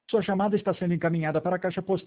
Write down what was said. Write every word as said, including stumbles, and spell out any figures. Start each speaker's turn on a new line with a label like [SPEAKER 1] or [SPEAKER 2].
[SPEAKER 1] Sua chamada está sendo encaminhada para a caixa postal